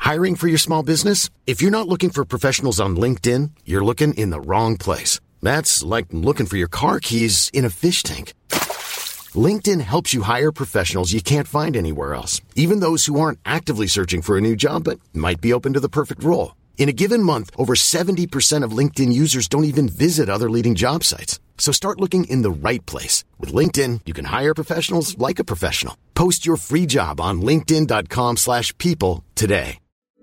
Hiring for your small business? If you're not looking for professionals on LinkedIn, you're looking in the wrong place. That's like looking for your car keys in a fish tank. LinkedIn helps you hire professionals you can't find anywhere else, even those who aren't actively searching for a new job but might be open to the perfect role. In a given month, over 70% of LinkedIn users don't even visit other leading job sites. So start looking in the right place. With LinkedIn, you can hire professionals like a professional. Post your free job on linkedin.com/people today.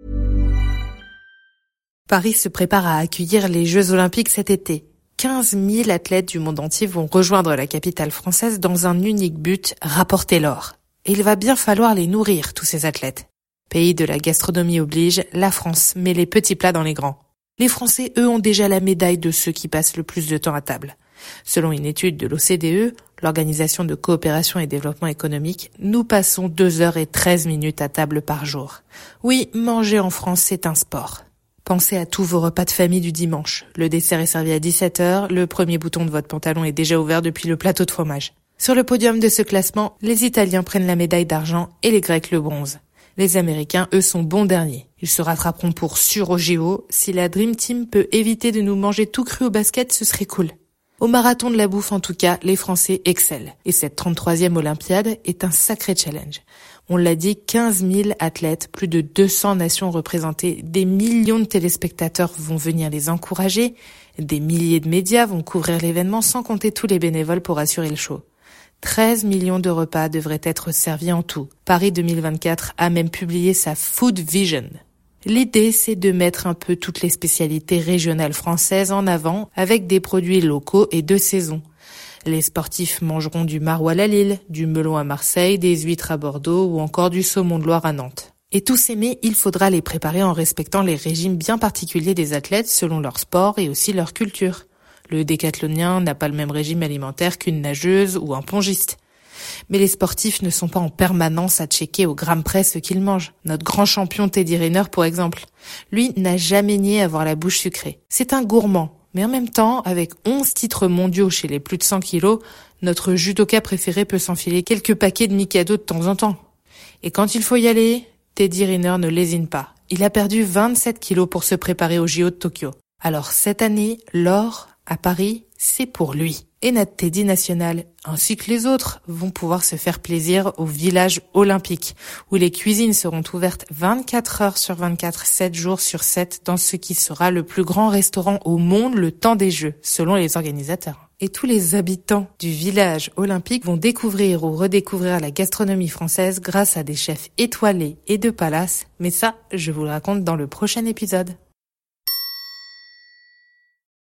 Paris se prépare à accueillir les Jeux Olympiques cet été. 15 000 athlètes du monde entier vont rejoindre la capitale française dans un unique but, rapporter l'or. Et il va bien falloir les nourrir, tous ces athlètes. Pays de la gastronomie oblige, la France met les petits plats dans les grands. Les Français, eux, ont déjà la médaille de ceux qui passent le plus de temps à table. Selon une étude de l'OCDE, l'Organisation de coopération et développement économique, nous passons 2h13 à table par jour. Oui, manger en France, c'est un sport. Pensez à tous vos repas de famille du dimanche. Le dessert est servi à 17h, le premier bouton de votre pantalon est déjà ouvert depuis le plateau de fromage. Sur le podium de ce classement, les Italiens prennent la médaille d'argent et les Grecs le bronze. Les Américains, eux, sont bons derniers. Ils se rattraperont pour sûr au JO. Si la Dream Team peut éviter de nous manger tout cru au basket, ce serait cool. Au marathon de la bouffe, en tout cas, les Français excellent. Et cette 33e Olympiade est un sacré challenge. On l'a dit, 15 000 athlètes, plus de 200 nations représentées, des millions de téléspectateurs vont venir les encourager, des milliers de médias vont couvrir l'événement sans compter tous les bénévoles pour assurer le show. 13 millions de repas devraient être servis en tout. Paris 2024 a même publié sa Food Vision. L'idée, c'est de mettre un peu toutes les spécialités régionales françaises en avant avec des produits locaux et de saison. Les sportifs mangeront du maroilles à Lille, du melon à Marseille, des huîtres à Bordeaux ou encore du saumon de Loire à Nantes. Et tous ces mets, il faudra les préparer en respectant les régimes bien particuliers des athlètes selon leur sport et aussi leur culture. Le décathlonien n'a pas le même régime alimentaire qu'une nageuse ou un pongiste. Mais les sportifs ne sont pas en permanence à checker au gramme près ce qu'ils mangent. Notre grand champion Teddy Riner, pour exemple. Lui n'a jamais nié avoir la bouche sucrée. C'est un gourmand. Mais en même temps, avec 11 titres mondiaux chez les plus de 100 kilos, notre judoka préféré peut s'enfiler quelques paquets de Mikado de temps en temps. Et quand il faut y aller, Teddy Riner ne lésine pas. Il a perdu 27 kilos pour se préparer au JO de Tokyo. Alors cette année, l'or à Paris, c'est pour lui. Et notre Teddy national, ainsi que les autres, vont pouvoir se faire plaisir au village olympique, où les cuisines seront ouvertes 24 heures sur 24, 7 jours sur 7, dans ce qui sera le plus grand restaurant au monde le temps des Jeux, selon les organisateurs. Et tous les habitants du village olympique vont découvrir ou redécouvrir la gastronomie française grâce à des chefs étoilés et de palace, mais ça, je vous le raconte dans le prochain épisode.